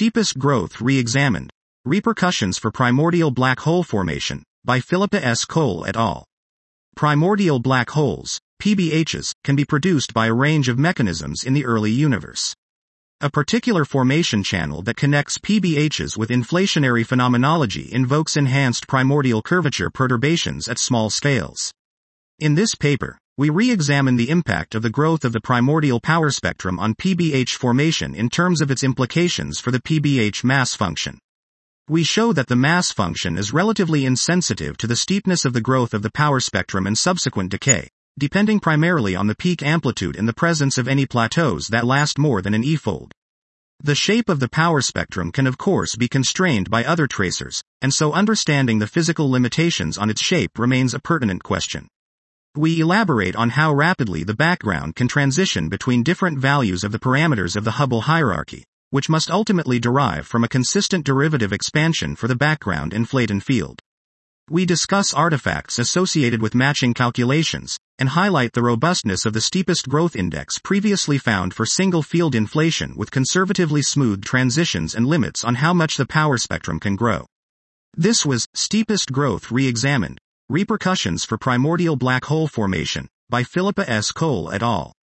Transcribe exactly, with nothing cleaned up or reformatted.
Steepest Growth Re-examined. Repercussions for Primordial Black Hole Formation, by Philippa S. Cole et al. Primordial black holes, P B Hs, can be produced by a range of mechanisms in the early universe. A particular formation channel that connects P B Hs with inflationary phenomenology invokes enhanced primordial curvature perturbations at small scales. In this paper, we re-examine the impact of the growth of the primordial power spectrum on P B H formation in terms of its implications for the P B H mass function. We show that the mass function is relatively insensitive to the steepness of the growth of the power spectrum and subsequent decay, depending primarily on the peak amplitude in the presence of any plateaus that last more than an E-fold. The shape of the power spectrum can of course be constrained by other tracers, and so understanding the physical limitations on its shape remains a pertinent question. We elaborate on how rapidly the background can transition between different values of the parameters of the Hubble hierarchy, which must ultimately derive from a consistent derivative expansion for the background inflaton field. We discuss artifacts associated with matching calculations, and highlight the robustness of the steepest growth index previously found for single field inflation with conservatively smoothed transitions and limits on how much the power spectrum can grow. This was Steepest Growth Re-examined. Repercussions for Primordial Black Hole Formation, by Philippa S. Cole et al.